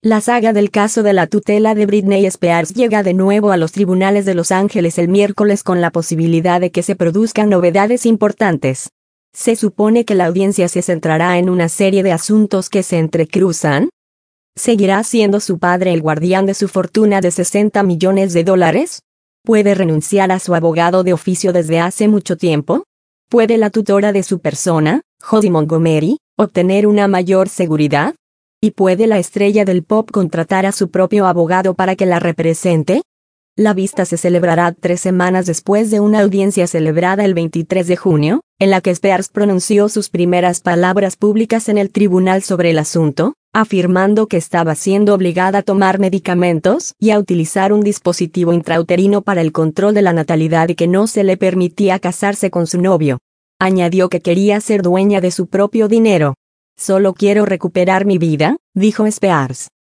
La saga del caso de la tutela de Britney Spears llega de nuevo a los tribunales de Los Ángeles el miércoles con la posibilidad de que se produzcan novedades importantes. Se supone que la audiencia se centrará en una serie de asuntos que se entrecruzan. ¿Seguirá siendo su padre el guardián de su fortuna de $60 millones? ¿Puede renunciar a su abogado de oficio desde hace mucho tiempo? ¿Puede la tutora de su persona, Jody Montgomery, obtener una mayor seguridad? ¿Y puede la estrella del pop contratar a su propio abogado para que la represente? La vista se celebrará 3 semanas después de una audiencia celebrada el 23 de junio, en la que Spears pronunció sus primeras palabras públicas en el tribunal sobre el asunto, afirmando que estaba siendo obligada a tomar medicamentos y a utilizar un dispositivo intrauterino para el control de la natalidad y que no se le permitía casarse con su novio. Añadió que quería ser dueña de su propio dinero. «Solo quiero recuperar mi vida», dijo Spears.